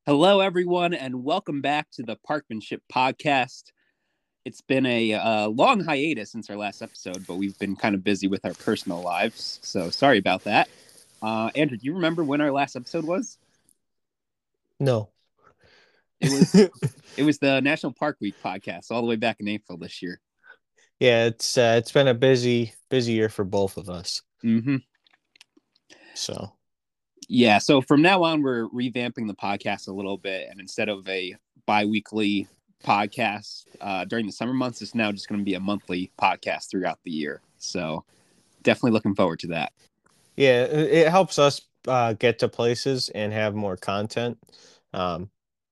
Hello, everyone, and welcome back to the Parkmanship Podcast. It's been a long hiatus since our last episode, but we've been kind of busy with our personal lives, so sorry about that. Andrew, do you remember when our last episode was? No. It was it was the National Park Week podcast, all the way back in April this year. Yeah, it's been a busy year for both of us. Mm-hmm. So Yeah, so from now on, we're revamping the podcast a little bit, and instead of a bi-weekly podcast during the summer months, it's now just going to be a monthly podcast throughout the year. So definitely looking forward to that. yeah, it helps us get to places and have more content um,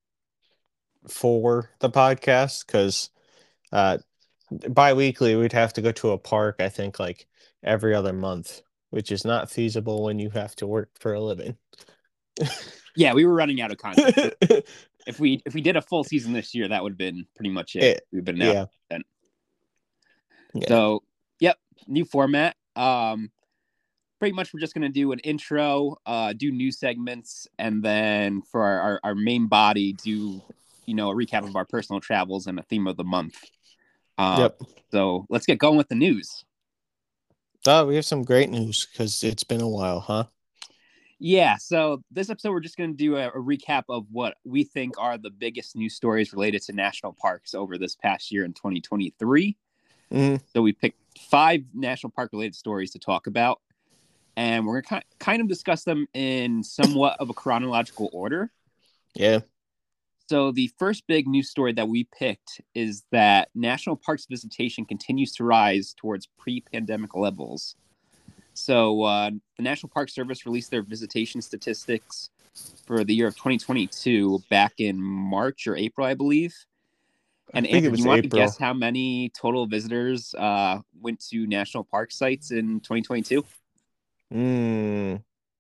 for the podcast because uh, bi-weekly we'd have to go to a park, I think, like every other month, which is not feasible when you have to work for a living. Yeah, we were running out of content. If we did a full season this year, that would have been pretty much it. We've been out of Yeah. content. Yeah. So, yep, new format. Pretty much we're just gonna do an intro, do news segments, and then for our main body, do a recap of our personal travels and a theme of the month. Uh, Yep. so let's get going with the news. Oh, we have some great news because it's been a while, huh? Yeah, so this episode we're just going to do a recap of what we think are the biggest news stories related to national parks over this past year in 2023. Mm, So we picked 5 national park related stories to talk about, and we're going to kind of discuss them in somewhat of a chronological order. yeah. So the first big news story that we picked is that national parks visitation continues to rise towards pre-pandemic levels. So the National Park Service released their visitation statistics for the year of 2022 back in March or April, I believe. I And think it Andrew, do you was want to guess April. how many total visitors went to national park sites in 2022? Mm.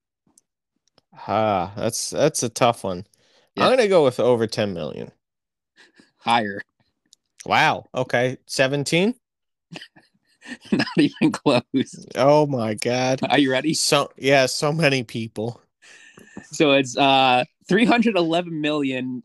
That's a tough one. I'm Yeah, gonna go with over 10 million. higher. Wow. Okay. 17? Not even close. Oh my God. Are you ready? So many people. So it's 311 million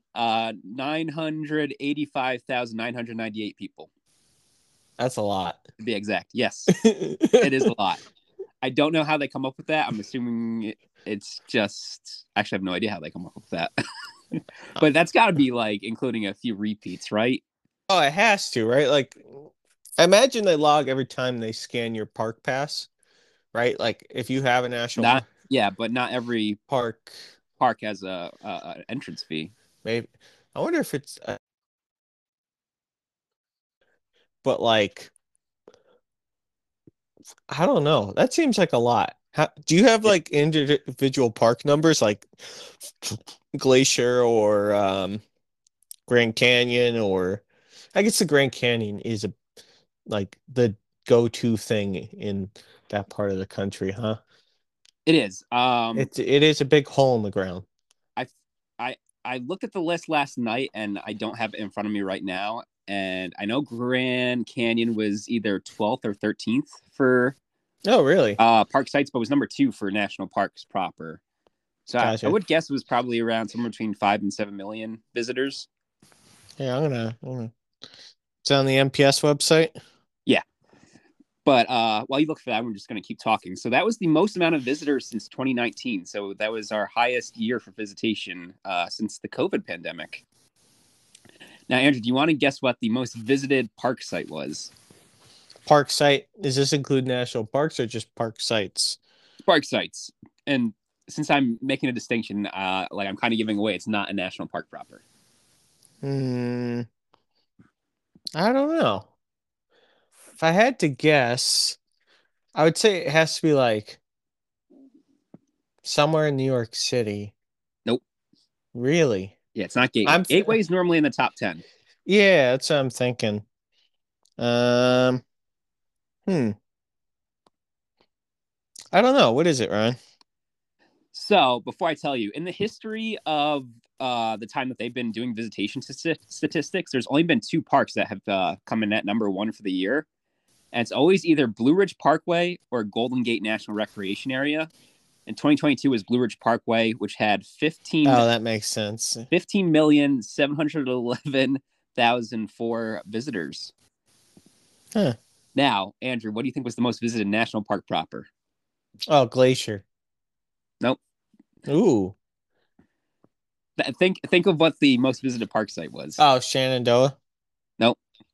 985,998 people That's a lot. to be exact. Yes, it is a lot. I don't know how they come up with that. I'm assuming it's just. Actually, I have no idea how they come up with that. But that's got to be like including a few repeats, right? Oh, it has to, right? Like, imagine they log every time they scan your park pass, right? Like, if you have a national Not yeah, but not every park, park has a entrance fee. maybe. I wonder if it's, but like, I don't know. That seems like a lot. Do you have Yeah. like individual park numbers like Glacier or Grand Canyon or I guess the Grand Canyon is like the go-to thing in that part of the country, huh? It is. It is a big hole in the ground. I I I looked at the list last night, and I don't have it in front of me right now. And I know Grand Canyon was either 12th or 13th for Oh, really? park sites, but was number 2 for national parks proper. So I Gotcha. would guess it was probably around somewhere between 5 and 7 million visitors. Yeah, it's on the NPS website. Yeah. But while you look for that, we're just going to keep talking. So that was the most amount of visitors since 2019. So that was our highest year for visitation since the COVID pandemic. Now, Andrew, do you want to guess what the most visited park site was? Park site. Does this include national parks or just park sites? Park sites. And since I'm making a distinction, like I'm kind of giving away, it's not a national park proper. Hmm, I don't know. If I had to guess, I would say it has to be like somewhere in New York City. Nope. Really? Yeah, it's not Gateway. I'm Gateway is normally in the top 10. yeah, that's what I'm thinking. Um, hmm. I don't know. What is it, Ryan? So before I tell you, in the history of the time that they've been doing visitation statistics, there's only been 2 parks that have come in at number 1 for the year. And it's always either Blue Ridge Parkway or Golden Gate National Recreation Area. and 2022 was Blue Ridge Parkway, which had Oh, that makes sense. 15,711,004 visitors. Huh. Now, Andrew, what do you think was the most visited national park proper? Oh, Glacier. Nope. Ooh. Think of what the most visited park site was. Oh, Shenandoah. Nope.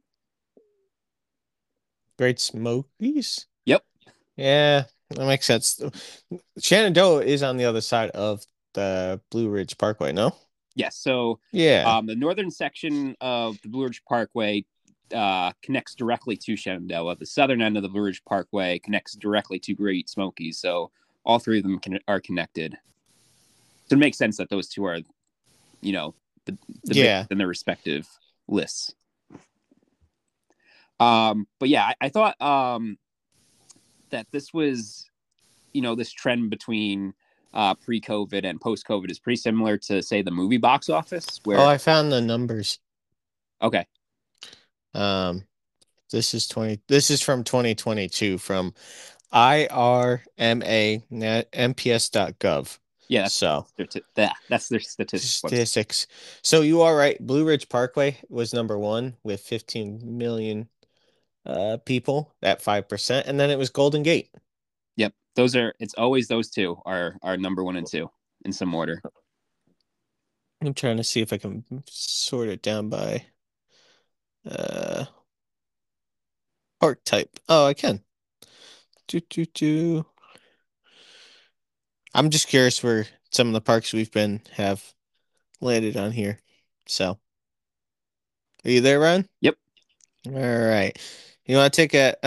Great Smokies. Yep. Yeah, that makes sense. Shenandoah is on the other side of the Blue Ridge Parkway, no? Yes. So, Yeah. the northern section of the Blue Ridge Parkway connects directly to Shenandoah. The southern end of the Blue Ridge Parkway connects directly to Great Smokies. So all three of them are connected. So it makes sense that those two are, you know, the Yeah. in their respective lists. But yeah, I thought that this was, this trend between pre-COVID and post-COVID is pretty similar to, say, the movie box office, Oh, where I found the numbers. okay, Um, this is from 2022 from irma.mps.gov. yeah, So that's their statistics website. statistics. So you are right. Blue Ridge Parkway was number one with 15 million people at 5%, and then it was Golden Gate. Yep, it's always those two are number one and two in some order. I'm trying to see if I can sort it down by uh park type. Oh, I can. Do. I'm just curious where some of the parks we've been have landed on here. So, are you there, Ron? Yep, All right. You want to take a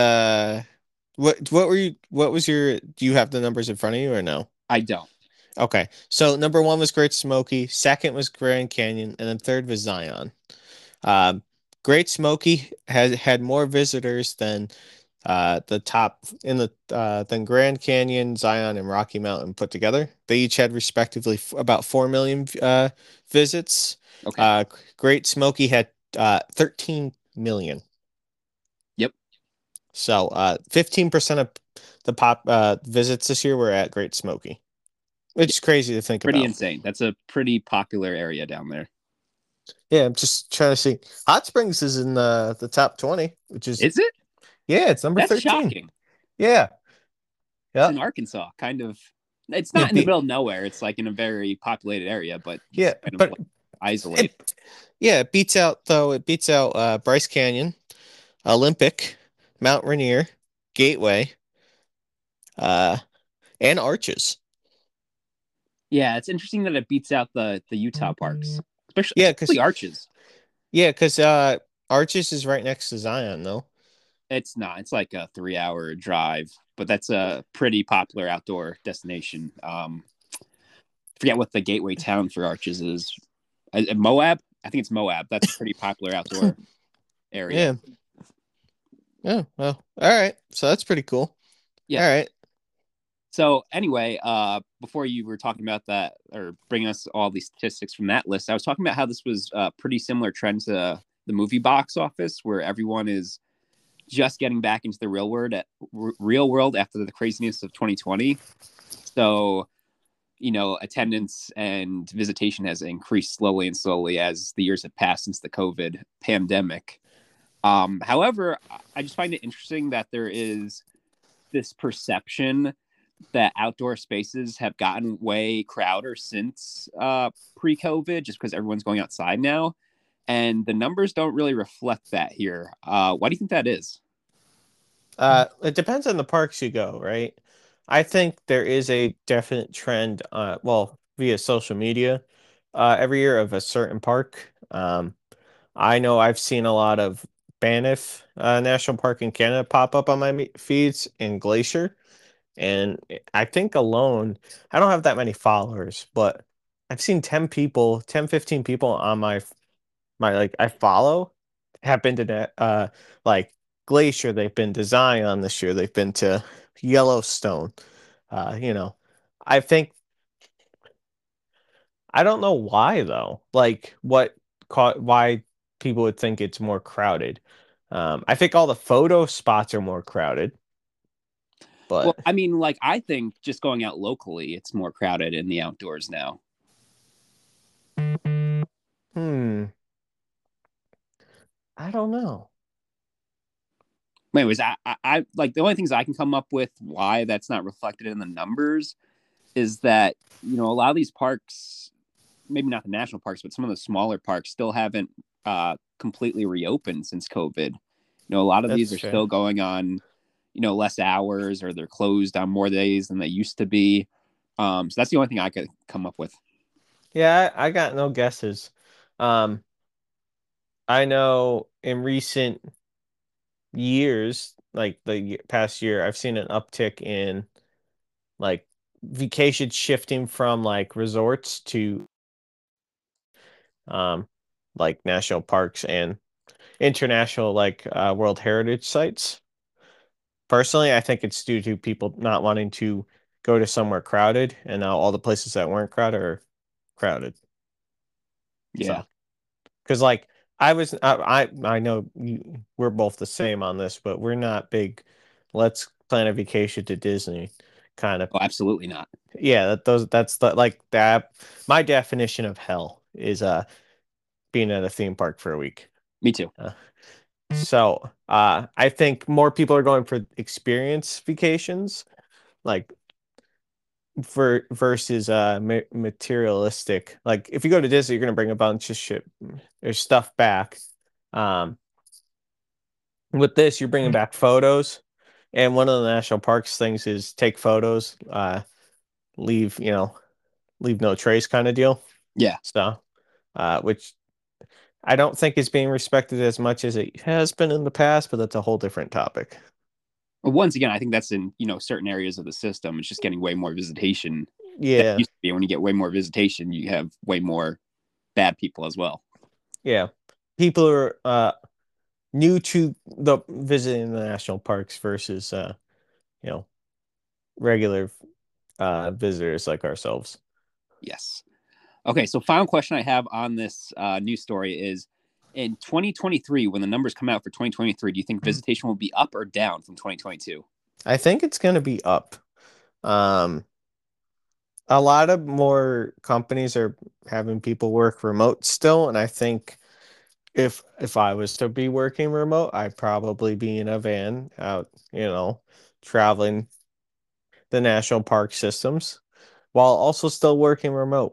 what was your do you have the numbers in front of you or no? I don't. Okay. So number one was Great Smoky, second was Grand Canyon, and then third was Zion. Um, Great Smoky has had more visitors than the top in the than Grand Canyon, Zion, and Rocky Mountain put together. They each had respectively about 4 million visits. Okay. Uh, Great Smoky had 13 million. Yep. So 15% of the pop visits this year were at Great Smoky, which is crazy to think Pretty about. insane. That's a pretty popular area down there. Yeah, I'm just trying to see. Hot Springs is in the top 20, which is Is it? yeah, it's number That's 13. shocking. Yeah. It's Yeah. in Arkansas, kind of. It's not It in the be middle of nowhere. It's like in a very populated area, but yeah, it's kind of but like isolated. it beats out Bryce Canyon, Olympic, Mount Rainier, Gateway, uh and Arches. Yeah, it's interesting that it beats out the Utah parks, Yeah, especially Arches. cuz Arches is right next to Zion, though. It's not. It's like a 3 hour drive, but that's a pretty popular outdoor destination. Forget what the gateway town for Arches is. Moab. I think it's Moab. That's a pretty popular outdoor area. Yeah. Yeah, well, all right. So that's pretty cool. Yeah. All right. So anyway, before you were talking about that or bringing us all these statistics from that list, I was talking about how this was a pretty similar trend to the movie box office, where everyone is just getting back into the real world after the craziness of 2020. So, attendance and visitation has increased slowly and slowly as the years have passed since the COVID pandemic. However, I just find it interesting that there is this perception that outdoor spaces have gotten way crowded since pre-COVID, just because everyone's going outside now, and the numbers don't really reflect that here. Why do you think that is? It depends on the parks you go, right? I think there is a definite trend, well, via social media, every year of a certain park. I know I've seen a lot of Banff National Park in Canada pop up on my feeds in Glacier, and I think alone, I don't have that many followers, but I've seen 10 people, 10, 15 people on my like I follow have been to that like Glacier, they've been to Zion this year, they've been to Yellowstone. You know, I think I don't know why though. Like what caught why people would think it's more crowded. I think all the photo spots are more crowded. But Well, I mean, like I think just going out locally, it's more crowded in the outdoors now. hmm, I don't know. Anyways, I like the only things I can come up with why that's not reflected in the numbers is that a lot of these parks, maybe not the national parks, but some of the smaller parks still haven't completely reopened since COVID. A lot of these That's are fair. still going on, less hours or they're closed on more days than they used to be. So that's the only thing I could come up with. Yeah, I got no guesses. Um, I know in recent years, like the past year, I've seen an uptick in like vacation shifting from like resorts to um like national parks and international like World Heritage sites. Personally, I think it's due to people not wanting to go to somewhere crowded, and now all the places that weren't crowded are crowded. Yeah. So, because like I know we're both the same on this, but we're not big. Let's plan a vacation to Disney kind of. Oh, absolutely not. Yeah, that's the like that. My definition of hell is being at a theme park for a week. Me too. Uh, so I think more people are going for experience vacations, like for versus materialistic. Like if you go to Disney, you're gonna bring a bunch of shit or stuff back. Um, with this, you're bringing back photos, and one of the national parks things is take photos, leave leave no trace kind of deal. Yeah. So, which I don't think is being respected as much as it has been in the past, but that's a whole different topic. But once again, I think that's in certain areas of the system. It's just getting way more visitation than it Yeah, used to be. When you get way more visitation, you have way more bad people as well. yeah. People are new to the visiting the national parks versus you know, regular visitors like ourselves. Yes. Okay, so final question I have on this news story is in 2023, when the numbers come out for 2023, do you think visitation will be up or down from 2022? I think it's going to be up. Um, a lot of more companies are having people work remote still, and I think if I was to be working remote, I'd probably be in a van out, traveling the national park systems while also still working remote.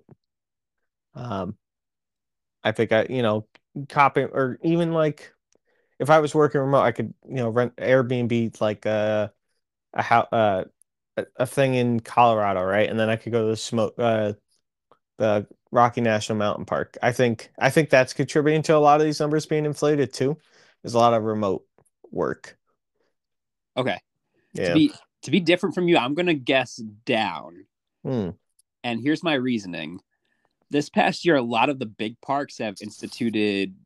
Um, I think copying or even like if I was working remote, I could, rent Airbnb like a how a thing in Colorado, right? And then I could go to the Rocky National Mountain Park. I think that's contributing to a lot of these numbers being inflated too. There's a lot of remote work. Okay, to Yeah. be to be different from you, I'm gonna guess down, Hmm. and here's my reasoning. This past year, a lot of the big parks have instituted,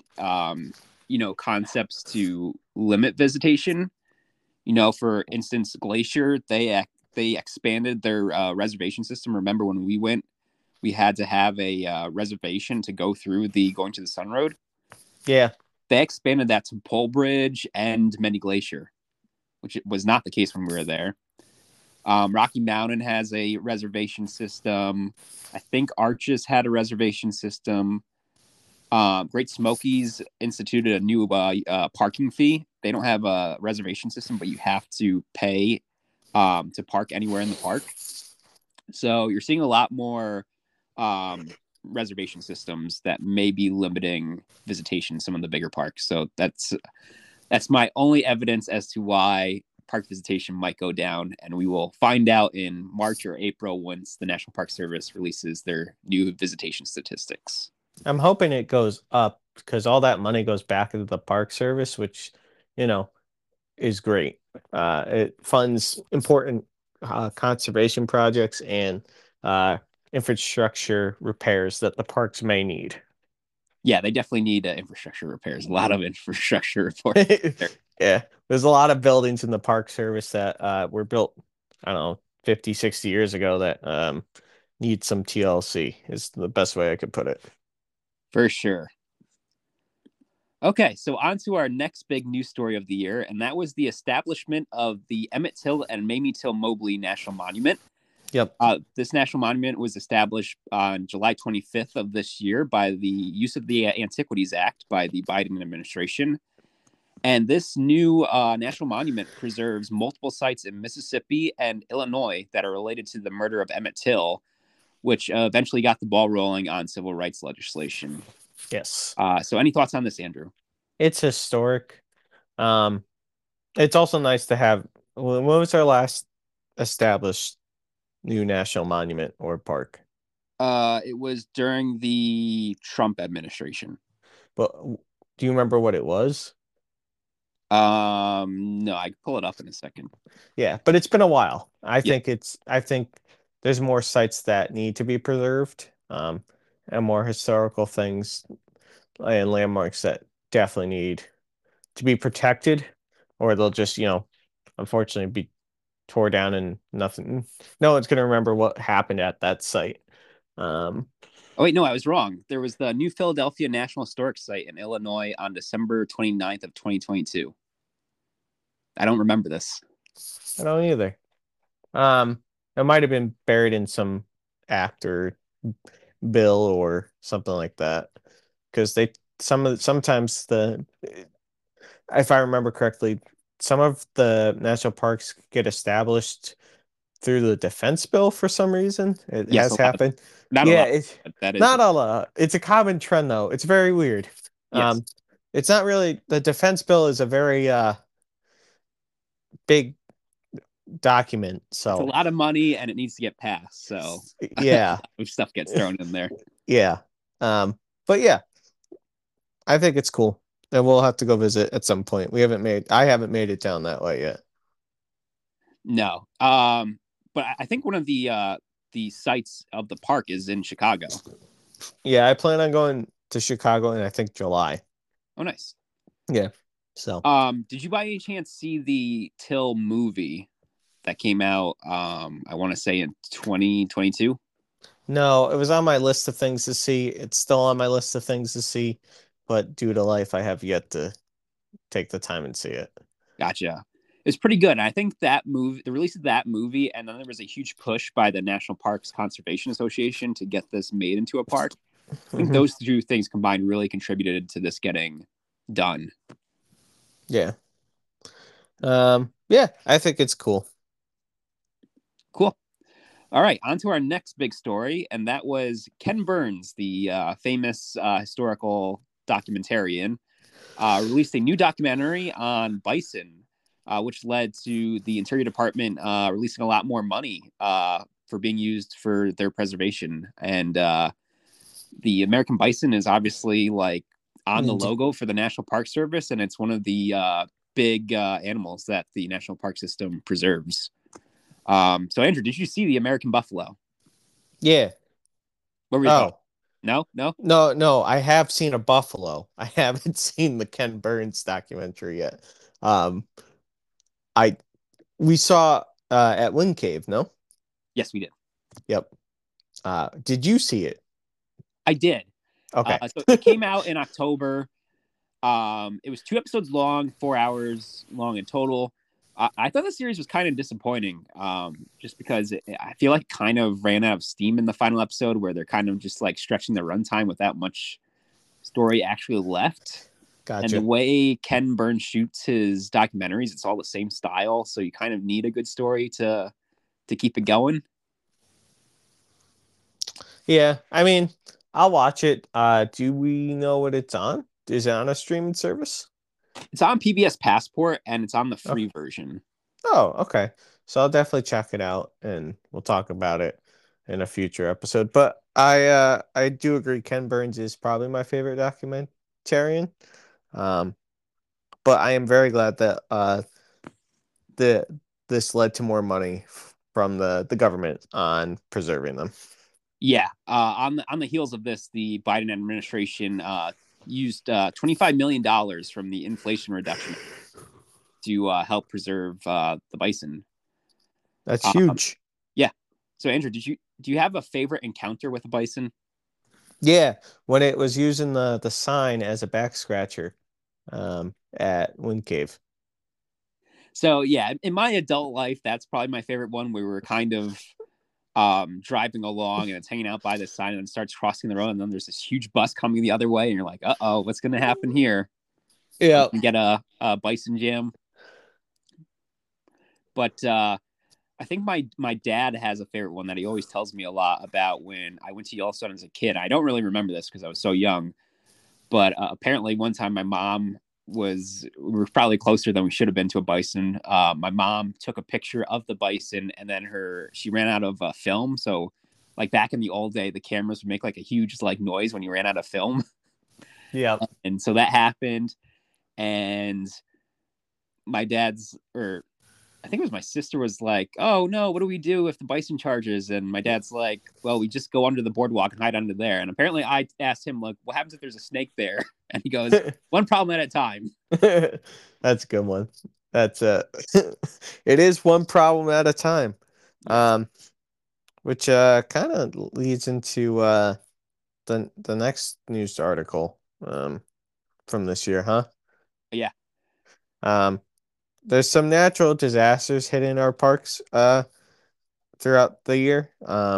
concepts to limit visitation. For instance, Glacier, they expanded their reservation system. Remember when we went, we had to have a reservation to go through the Going to the Sun Road. Yeah. They expanded that to Pole Bridge and Many Glacier, which was not the case when we were there. Rocky Mountain has a reservation system. I think Arches had a reservation system. Great Smokies instituted a new parking fee. They don't have a reservation system, but you have to pay to park anywhere in the park. So you're seeing a lot more reservation systems that may be limiting visitation in some of the bigger parks. So that's my only evidence as to why park visitation might go down, and we will find out in March or April once the National Park Service releases their new visitation statistics. I'm hoping it goes up because all that money goes back into the park service, which, you know, is great. It funds important conservation projects and uh, infrastructure repairs that the parks may need. Yeah, they definitely need infrastructure repairs. A lot of infrastructure report there. Yeah, there's a lot of buildings in the park service that were built, I don't know, 50, 60 years ago that need some TLC is the best way I could put it. For sure. Okay, so on to our next big news story of the year, and that was the establishment of the Emmett Till and Mamie Till Mobley National Monument. Yep. This national monument was established on July 25th of this year by the use of the Antiquities Act by the Biden administration. And this new national monument preserves multiple sites in Mississippi and Illinois that are related to the murder of Emmett Till, which eventually got the ball rolling on civil rights legislation. Yes. So, any thoughts on this, Andrew? It's historic. Um, it's also nice to have. When was our last established new national monument or park? It was during the Trump administration. But do you remember what it was? No, I can pull it up in a second. Yeah, but it's been a while. Yeah. I think there's more sites that need to be preserved, and more historical things and landmarks that definitely need to be protected, or they'll just, unfortunately be tore down and nothing. No one's gonna remember what happened at that site. Um, Oh, wait, no, I was wrong. There was the New Philadelphia National Historic Site in Illinois on December 29th of 2022. I don't remember this. I don't either. It might have been buried in some act or bill or something like that, because sometimes the if I remember correctly, some of the national parks get established through the defense bill for some reason. It Yes, has a lot. happened. Not a Yeah, lot, it's but that is. not a lot. It's a common trend though. It's very weird. Yes. Um, it's not really the defense bill is a very big document. It's a So lot of money and it needs to get passed. So a yeah, lot of stuff gets thrown in there. yeah. But yeah, I think it's cool. And we'll have to go visit at some point. I haven't made it down that way yet. No. But I think one of the sites of the park is in Chicago. Yeah, I plan on going to Chicago in I think July. Oh, nice. Yeah. So Did you by any chance see the Till movie that came out? I want to say in 2022. no, it was on my list of things to see. It's still on my list of things to see, but due to life, I have yet to take the time and see it. Gotcha. It's pretty good. And I think that movie, the release of that movie, and then there was a huge push by the National Parks Conservation Association to get this made into a park. I think Mhm. those two things combined really contributed to this getting done. Yeah. Yeah, I think it's cool. Cool. All right, on to our next big story, and that was Ken Burns, the famous historical documentarian, released a new documentary on bison, which led to the Interior Department releasing a lot more money for being used for their preservation. And the American bison is obviously like on the logo for the National Park Service, and it's one of the big animals that the National Park System preserves. So Andrew, did you see the American buffalo? Yeah. What were your thoughts? Oh, No, no. no, no, I have seen a buffalo. I haven't seen the Ken Burns documentary yet. Um, I we saw at Wind Cave, no? Yes, we did. Yep. Did you see it? I did. Okay. So it came out in October. It was 2 episodes long, 4 hours long in total. I thought the series was kind of disappointing, just because I feel like it kind of ran out of steam in the final episode, where they're kind of just like stretching the runtime without much story actually left. And the Gotcha. way Ken Burns shoots his documentaries, it's all the same style, so you kind of need a good story to keep it going. Yeah, I mean, I'll watch it. Do we know what it's on? Is it on a streaming service? It's on PBS Passport and it's on the Oh, free version. oh, okay. So I'll definitely check it out and we'll talk about it in a future episode. But I do agree Ken Burns is probably my favorite documentarian. Um, but I am very glad that the this led to more money from the government on preserving them. Yeah, on the heels of this, the Biden administration used $25 million from the Inflation Reduction to help preserve the bison. That's Um, huge. yeah. So Andrew, do you have a favorite encounter with a bison? Yeah, when it was using the sign as a back scratcher. at Wind Cave. So yeah, in my adult life, that's probably my favorite one. We were kind of driving along and it's hanging out by the sign and it starts crossing the road and then there's this huge bus coming the other way and you're like, uh-oh, what's going to happen here? Yeah. You get a bison jam. But I think my dad has a favorite one that he always tells me a lot about when I went to Yellowstone as a kid. I don't really remember this because I was so young, but apparently one time my mom we were probably closer than we should have been to a bison. My mom took a picture of the bison and then she ran out of film. So like back in the old day, the cameras would make like a huge like noise when you ran out of film. Yeah. And so that happened. And my dad's, or I think it was my sister was like, "Oh no, what do we do if the bison charges?" And my dad's like, "Well, we just go under the boardwalk and hide under there." And apparently, I asked him like, "What happens if there's a snake there?" And he goes, "One problem at a time." That's a good one. That's it is one problem at a time. Yes. Um, which kind of leads into the next news article from this year, huh? Yeah. Um, there's some natural disasters hitting our parks throughout the year.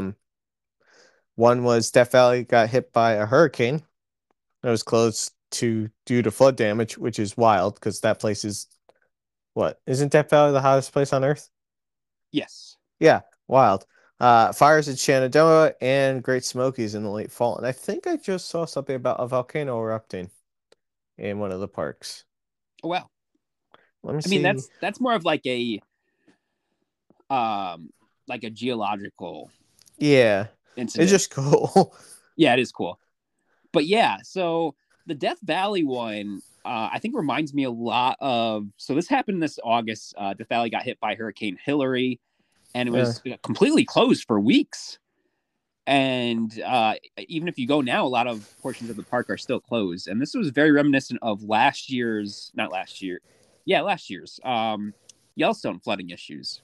One was Death Valley got hit by a hurricane. It was closed due to flood damage, which is wild because that place is what? Isn't Death Valley the hottest place on earth? Yes. Yeah, wild. Fires at Shenandoah and Great Smokies in the late fall. And I think I just saw something about a volcano erupting in one of the parks. Oh, wow. Let me I mean, see. that's more of um like a geological Yeah, it's incident. just cool. Yeah, it is cool. But yeah, so the Death Valley one, I think reminds me a lot of. So this happened this August. Death Valley got hit by Hurricane Hillary, and it Uh, was completely closed for weeks. And even if you go now, a lot of portions of the park are still closed. And this was very reminiscent of not last year, yeah, last year's Yellowstone flooding issues,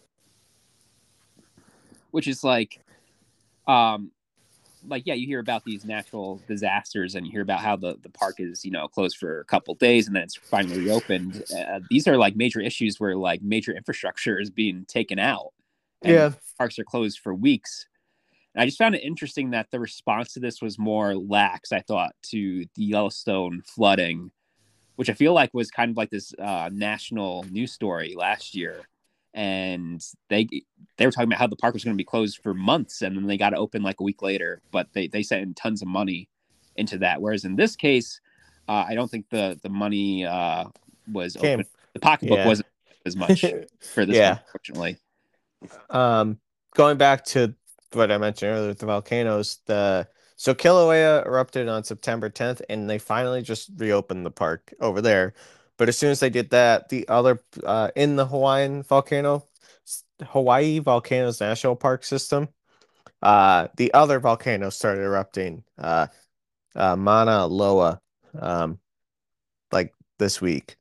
which is um, yeah, you hear about these natural disasters and you hear about how the park is closed for a couple of days and then it's finally reopened. These are like major issues where like major infrastructure is being taken out and yeah, parks are closed for weeks. And I just found it interesting that the response to this was more lax, I thought, to the Yellowstone flooding, which I feel like was kind of like this national news story last year. And they were talking about how the park was going to be closed for months, and then they got to open like a week later. But they sent tons of money into that. Whereas in this case, I don't think the money was open. came. The pocketbook Yeah, wasn't as much for this one, yeah. unfortunately. Um, Going back to what I mentioned earlier with the volcanoes, so Kilauea erupted on September 10th, and they finally just reopened the park over there. But as soon as they did that, the other in the Hawaii Volcanoes National Park system, the other volcanoes started erupting. Mauna Loa, um, like this week.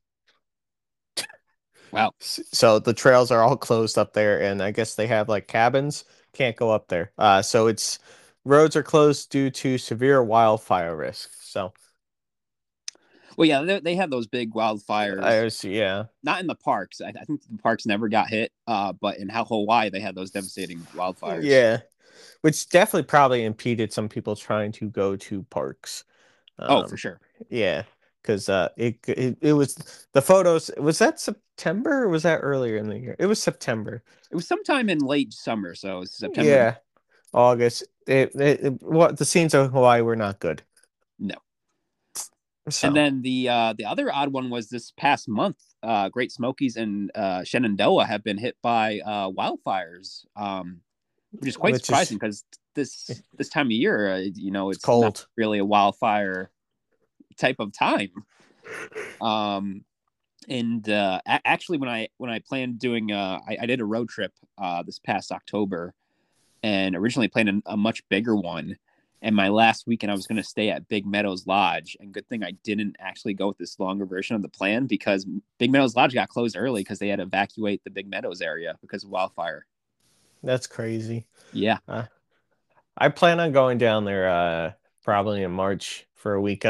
Wow. So the trails are all closed up there, and I guess they have like cabins. Can't go up there. So it's roads are closed due to severe wildfire risk. So Well, yeah, they had those big wildfires. yeah, Not in the parks. I think the parks never got hit. But in Hawaii, they had those devastating wildfires. yeah, which definitely probably impeded some people trying to go to parks. Oh, for Um, sure. yeah, because it was the photos. Was that September or was that earlier in the year? It was September. It was sometime in late summer, so it's September. Yeah, August. What the scenes of Hawaii were not good. No. And So, then the other odd one was this past month. Great Smokies and Shenandoah have been hit by wildfires, which is quite which is surprising because this time of year, it's it's not cold. really a wildfire type of time. Um, and actually, when I planned doing, I did a road trip this past October, and originally planned a much bigger one. And my last weekend, I was going to stay at Big Meadows Lodge. And good thing I didn't actually go with this longer version of the plan because Big Meadows Lodge got closed early because they had to evacuate the Big Meadows area because of wildfire. That's crazy. Yeah. Uh, I plan on going down there probably in March for a weekend.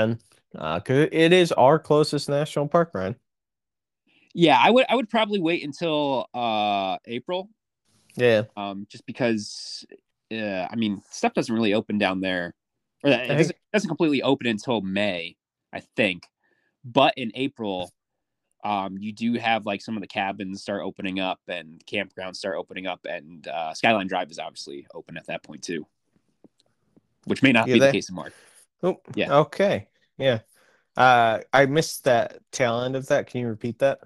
'Cause it is our closest national park, Ryan. Yeah, I would probably wait until April, Yeah, just because I mean stuff doesn't really open down there, or it I doesn't completely open until May, I think. But in April, you do have like some of the cabins start opening up and campgrounds start opening up, and Skyline Drive is obviously open at that point too, which may not you be the there? case in March. Oh, Yeah. okay. Yeah. I missed that tail end of that. Can you repeat that?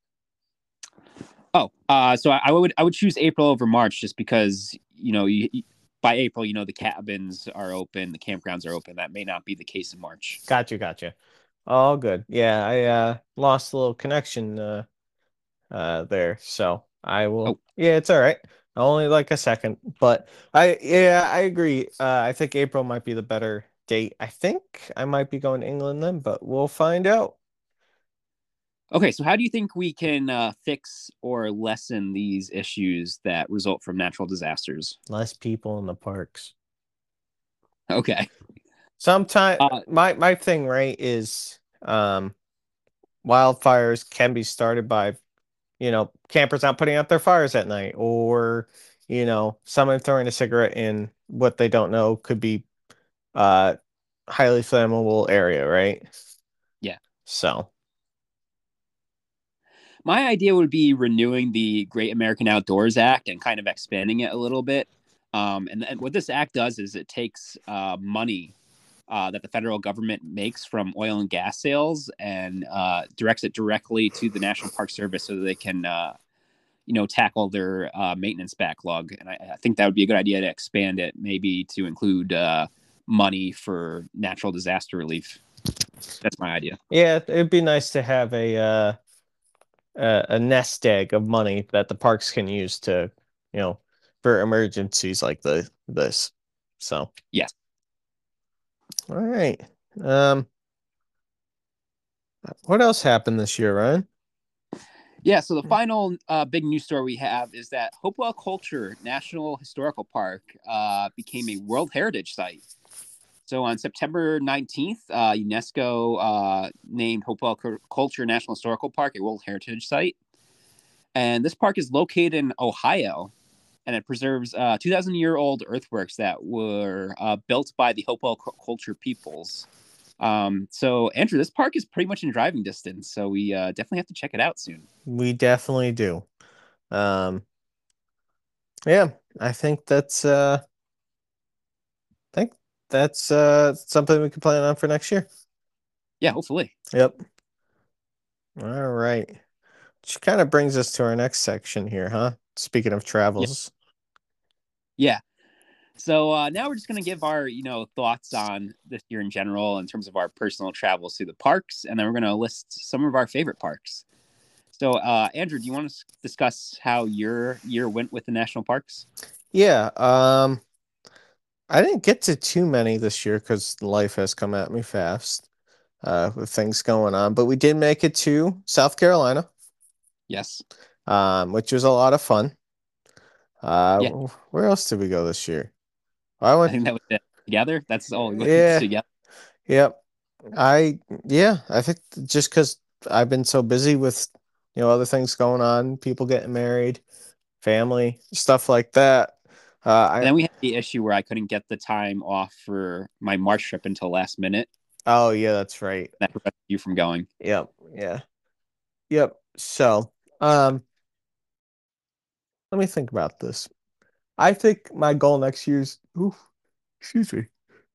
Oh, so I would choose April over March just because by April the cabins are open, the campgrounds are open. That may not be the case in March. Gotcha. All good. Yeah, I lost a little connection there. So I Oh, will, yeah, it's all right. Only like a second, but I agree. I think April might be the better date. I think I might be going to England then, but we'll find out. okay. So how do you think we can fix or lessen these issues that result from natural disasters? Less people in the parks. Okay. Sometime Uh, my thing, right, is wildfires can be started by, campers not putting out their fires at night, or, someone throwing a cigarette in what they don't know could be uh highly flammable area, right? yeah. So, My idea would be renewing the Great American Outdoors Act and kind of expanding it a little bit. And what this act does is it takes money that the federal government makes from oil and gas sales and directs it directly to the National Park Service so that they can, tackle their maintenance backlog. And I think that would be a good idea to expand it, maybe to include money for natural disaster relief. That's my idea. yeah, it'd be nice to have a nest egg of money that the parks can use to, you know, for emergencies like this. So, Yes. all right. Um, what else happened this year, Ryan? Yeah, so the final big news story we have is that Hopewell Culture National Historical Park became a World Heritage Site. So on September 19th, UNESCO named Hopewell Culture National Historical Park a World Heritage Site. And this park is located in Ohio, and it preserves 2,000-year-old earthworks that were built by the Hopewell Culture peoples. So, Andrew, this park is pretty much in driving distance, so we definitely have to check it out soon. We definitely do. Um, yeah, I think think that's something we can plan on for next year. Yeah, hopefully. Yep. All right. Which kind of brings us to our next section here, huh? Speaking of Yeah. travels. Yeah. So now we're just going to give our, thoughts on this year in general in terms of our personal travels through the parks, and then we're going to list some of our favorite parks. So, Andrew, do you want to discuss how your year went with the national parks? Yeah, I didn't get to too many this year because life has come at me fast, with things going on. But we did make it to South Carolina, Yes. which was a lot of fun. Yeah. Where else did we go this year? I I went, think that was it. Together. That's all we went yeah, together. yep. I think just because I've been so busy with, other things going on, people getting married, family, stuff like that. And then we had the issue where I couldn't get the time off for my March trip until last minute. Oh yeah, that's right. That prevented you from going. Yep, yeah, yep. So, let me think about this. I think my goal next year's, oof, excuse me.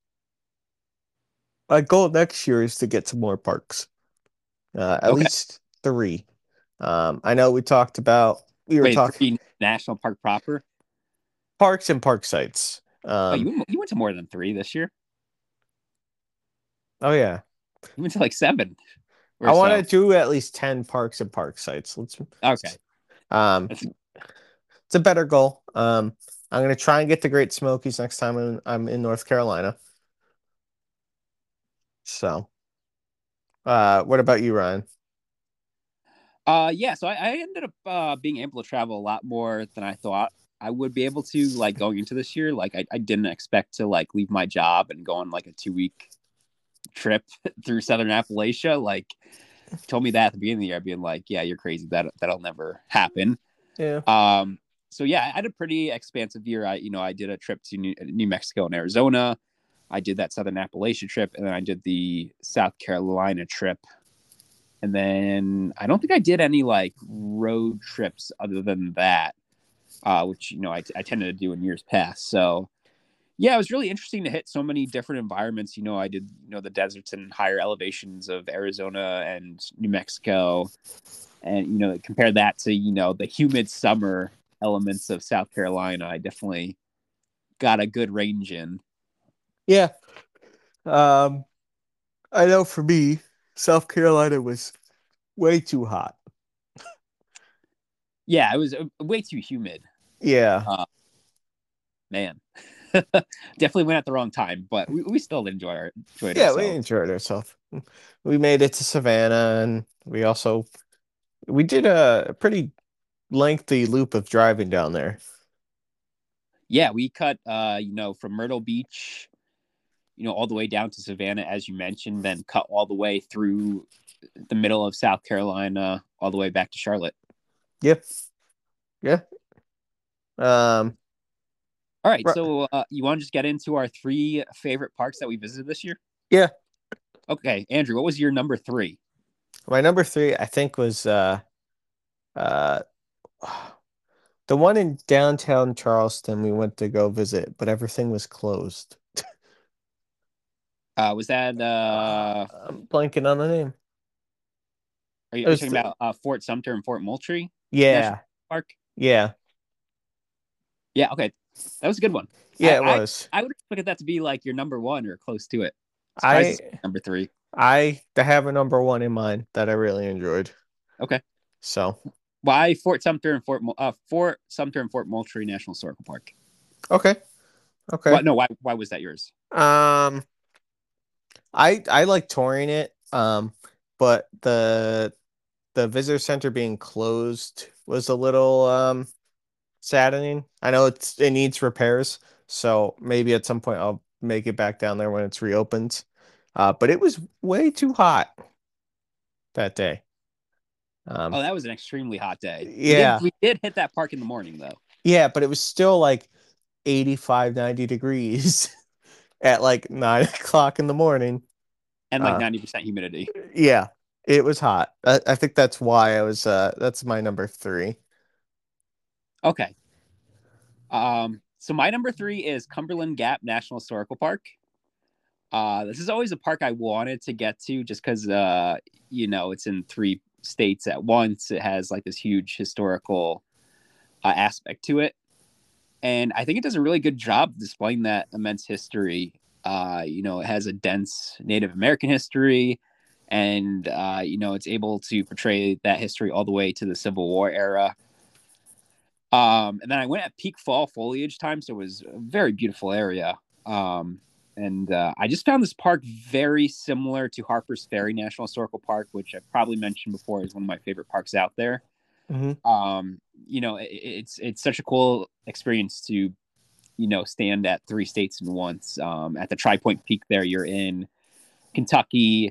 My goal next year is to get to more parks, at Okay. least three. I know we were Wait, talking three national park proper? parks and park sites. Oh, you went to more than three this year. Oh yeah, You went to like seven I or want to so. do at least 10 parks and park sites. Okay. Um, That's, it's a better goal. I'm gonna try and get the Great Smokies next time I'm in North Carolina. So, what about you, Ryan? yeah. So I ended up being able to travel a lot more than I thought I would be able to. Like going into this year, like I didn't expect to like leave my job and go on like a 2 week trip through Southern Appalachia. Like, told me that at the beginning of the year, I'd be like, yeah, you're crazy. That'll never happen. Yeah. So yeah, I had a pretty expansive year. I did a trip to New Mexico and Arizona. I did that Southern Appalachia trip, and then I did the South Carolina trip. And then I don't think I did any like road trips other than that, which I tended to do in years past. So yeah, it was really interesting to hit so many different environments. I did the deserts and higher elevations of Arizona and New Mexico, and compare that to the humid summer elements of South Carolina. I definitely got a good range in. Yeah. Um, I know for me, South Carolina was way too hot. Yeah, it was way too humid. Yeah. Man, definitely went at the wrong time, but we still enjoyed Yeah, we ourselves. enjoyed ourselves. We made it to Savannah, and we did a pretty lengthy loop of driving down there. Yeah, we cut from Myrtle Beach, all the way down to Savannah, as you mentioned, then cut all the way through the middle of South Carolina, all the way back to Charlotte. Yep. Yeah. Um, All right, right. so you want to just get into our three favorite parks that we visited this year? Yeah. Okay, Andrew, what was your number three? My number three, I think, was uh the one in downtown Charleston we went to go visit, but everything was closed. Was that I'm blanking on the name. are It you was talking about Fort Sumter and Fort Moultrie National yeah, Park? yeah, Yeah, okay, that was a good one. yeah, it was. I would expect that to be like your number one or close to it. Surprised I it's number three. I have a number one in mind that I really enjoyed. Okay, So why Fort Sumter and Fort Moultrie National Historical Park? okay, okay. What? No, why was that yours? Um, I like touring it. But the visitor center being closed was a little saddening. I know it needs repairs, so maybe at some point I'll make it back down there when it's reopened. But it was way too hot that day. Oh, Um, that was an extremely hot day. We did yeah, we did hit that park in the morning though, yeah, but it was still like 85, 90 degrees at like 9 o'clock in the morning. and like Uh, 90% humidity. yeah, it was hot. I think that's why that's my number three. Okay. So my number three is Cumberland Gap National Historical Park. This is always a park I wanted to get to just because it's in three states at once. It has like this huge historical aspect to it. And I think it does a really good job displaying that immense history. It has a dense Native American history, and it's able to portray that history all the way to the Civil War era. And then I went at peak fall foliage time, so it was a very beautiful area. And I just found this park very similar to Harper's Ferry National Historical Park, which I've probably mentioned before is one of my favorite parks out there. Hmm. It's such a cool experience to stand at three states in once. At the Tri-Point Peak there, you're in Kentucky,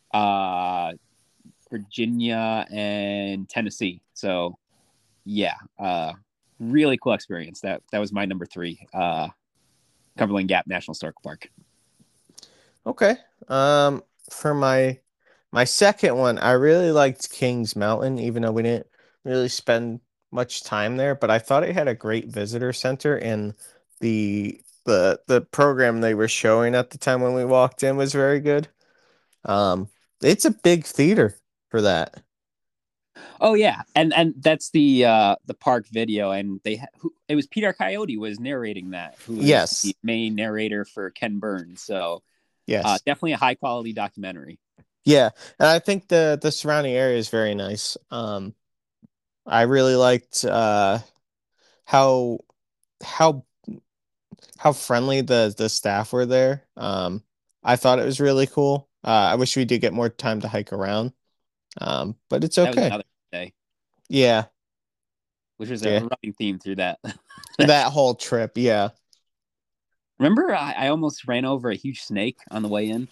Virginia, and Tennessee. So yeah, really cool experience. That was my number three, Cumberland Gap National Historical Park. Okay. For my second one, I really liked Kings Mountain, even though we didn't really spend much time there, but I thought it had a great visitor center, and the program they were showing at the time when we walked in was very good. Um, it's a big theater for that. Oh yeah, and that's the park video, and it was Peter Coyote was narrating that, who is Yes. the main narrator for Ken Burns. So Yes. definitely a high quality documentary. Yeah. And I think the surrounding area is very nice. I really liked how how how friendly the staff were there. I thought it was really cool. I wish we did get more time to hike around. But it's That was okay. another day, Yeah, which was a yeah. running theme through that. That whole trip, yeah. Remember, I almost ran over a huge snake on the way in.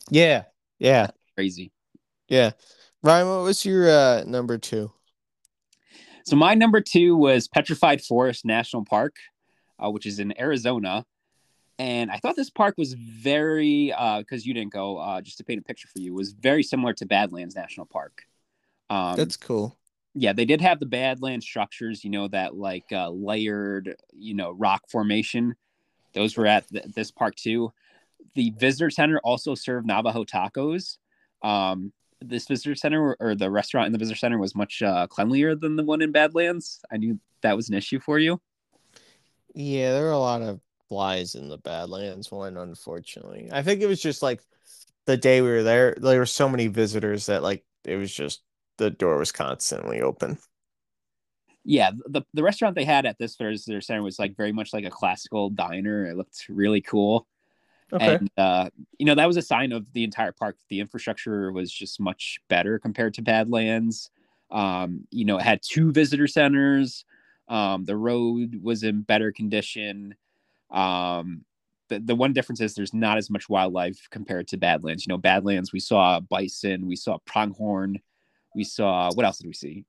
Yeah. Yeah. That's crazy. Yeah. Ryan, what was your number two? So my number two was Petrified Forest National Park, which is in Arizona. And I thought this park was very, because you didn't go, just to paint a picture for you, was very similar to Badlands National Park. Um, That's cool. yeah, they did have the Badlands structures, that like layered, rock formation. Those were at this park too. The visitor center also served Navajo tacos. This visitor center or the restaurant in the visitor center was much cleanlier than the one in Badlands. I knew that was an issue for you. Yeah, there are a lot of flies in the Badlands one, unfortunately. I think it was just like the day we were there were so many visitors that like it was just the door was constantly open. Yeah, the restaurant they had at this visitor center was like very much like a classical diner. It looked really cool. Okay. And that was a sign of the entire park. The infrastructure was just much better compared to Badlands. It had two visitor centers. The road was in better condition. The one difference is there's not as much wildlife compared to Badlands. Badlands, we saw bison, we saw pronghorn, we saw, what else did we see?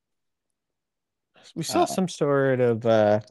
We saw Uh, some sort of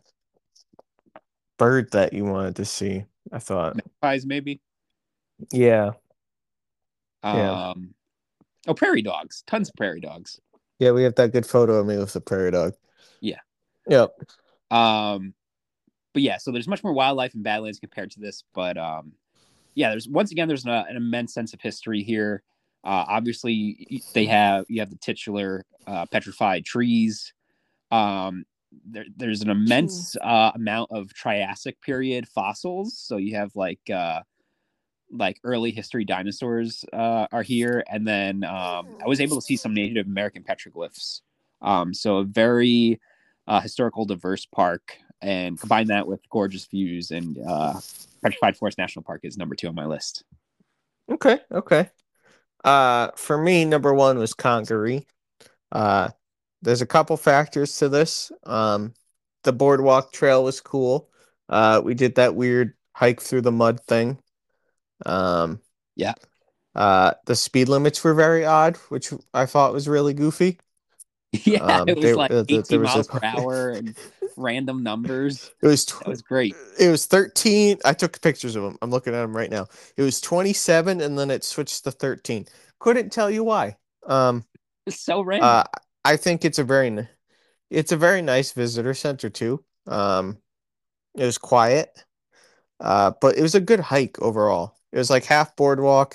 bird that you wanted to see, I thought. Magpies, maybe. Yeah. Yeah. Um, oh, prairie dogs, tons of prairie dogs. Yeah, we have that good photo of me with the prairie dog. Yeah. Yep. Um, but yeah, so there's much more wildlife in Badlands compared to this. But yeah, there's an immense sense of history here. Obviously, you have the titular petrified trees. There's an immense amount of Triassic period fossils. So you have like early history dinosaurs are here, and then I was able to see some Native American petroglyphs. So a very historical, diverse park, and combine that with gorgeous views. And Petrified Forest National Park is number two on my list. Okay. Okay. For me, number one was Congaree. Uh, there's a couple factors to this. The boardwalk trail was cool. We did that weird hike through the mud thing. Um, Yeah, the speed limits were very odd, which I thought was really goofy. yeah, it was like There 18 was a miles per hour and random numbers. it was That was great. it was 13. I took pictures of them. I'm looking at them right now. It was 27 and then it switched to 13. Couldn't tell you why. It's so Uh, random. I think it's a very nice visitor center too. It was quiet, but it was a good hike overall. It was like half boardwalk,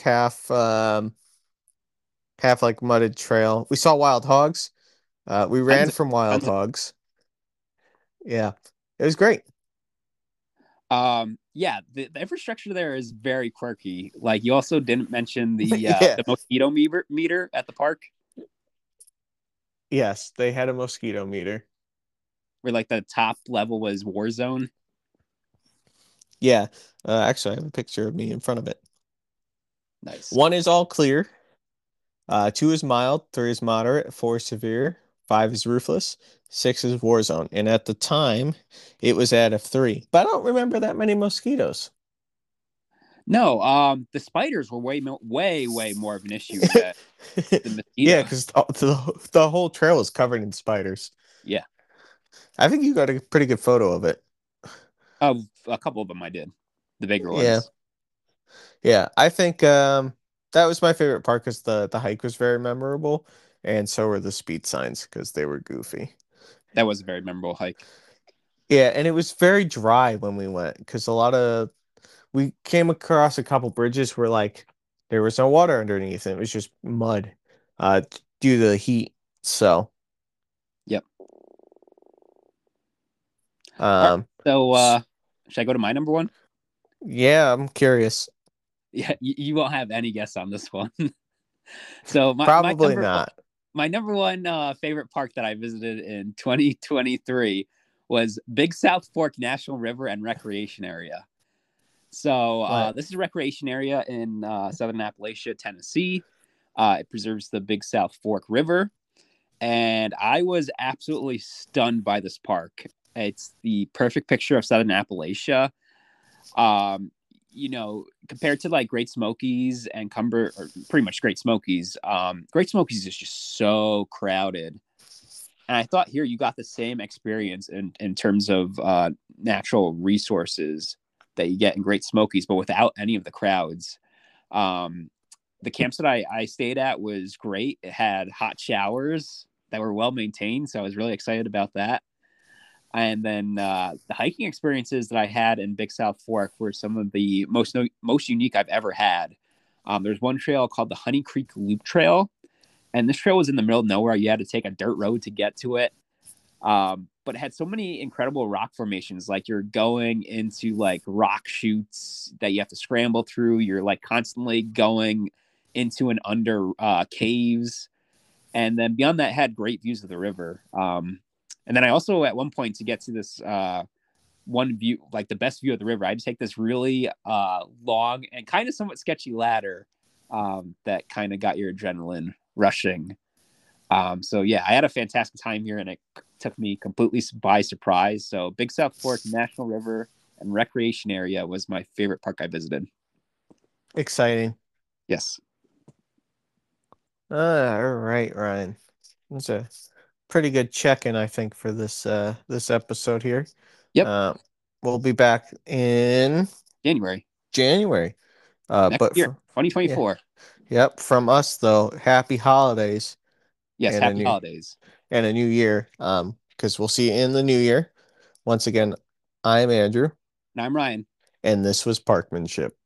half like mudded trail. We saw wild hogs. We Tons ran of, from wild tons of hogs. Yeah, it was great. Yeah, the infrastructure there is very quirky. Like you also didn't mention Yeah. the mosquito meter at the park, Yes, they had a mosquito meter. where like the top level was war zone. Yeah. Actually, I have a picture of me in front of it. Nice. One is all clear. Two is mild. Three is moderate. Four is severe. Five is ruthless. Six is war zone. And at the time, it was at a three. But I don't remember that many mosquitoes. No, the spiders were way more of an issue than the Yeah, mosquitoes. because the whole trail is covered in spiders. Yeah, I think you got a pretty good photo of it. a couple of them I did, the bigger Yeah. ones. Yeah. I think that was my favorite part because the hike was very memorable, and so were the speed signs because they were goofy. That was a very memorable hike. Yeah, and it was very dry when we went because we came across a couple bridges where like there was no water underneath and it was just mud due to the heat. So, Yep. All right. um So s- should I go to my number one? yeah, I'm curious. Yeah, you won't have any guess on this one. So Probably not. my number one favorite park that I visited in 2023 was Big South Fork National River and Recreation Area. So What? this is a recreation area in southern Appalachia, Tennessee. It preserves the Big South Fork River, and I was absolutely stunned by this park. It's the perfect picture of southern Appalachia. Um, compared to like Great Smokies and Cumber, or pretty much Great Smokies, Great Smokies is just so crowded. And I thought here you got the same experience in terms of natural resources that you get in Great Smokies, but without any of the crowds. Um, the campsite I stayed at was great. It had hot showers that were well maintained, so I was really excited about that. And then the hiking experiences that I had in Big South Fork were some of the most unique I've ever had. There's one trail called the Honey Creek Loop Trail, and this trail was in the middle of nowhere. You had to take a dirt road to get to it. But it had so many incredible rock formations. Like you're going into like rock chutes that you have to scramble through. You're like constantly going into and under caves. And then beyond that, had great views of the river. And then I also, at one point, to get to this one view, like the best view of the river, I had to take this really long and kind of somewhat sketchy ladder that kind of got your adrenaline rushing. So yeah, I had a fantastic time here, and it took me completely by surprise. So Big South Fork National River and Recreation Area was my favorite park I visited. Exciting. Yes. All right, Ryan. That's a pretty good check-in, I think, for this episode here. Yep. Uh, we'll be back in January January. next But year, for yeah, 2024. yep. From us though, happy holidays Yes. and a Happy new holidays. year. Because we'll see you in the new year. Once again, I'm Andrew, And I'm Ryan. and this was Parkmanship.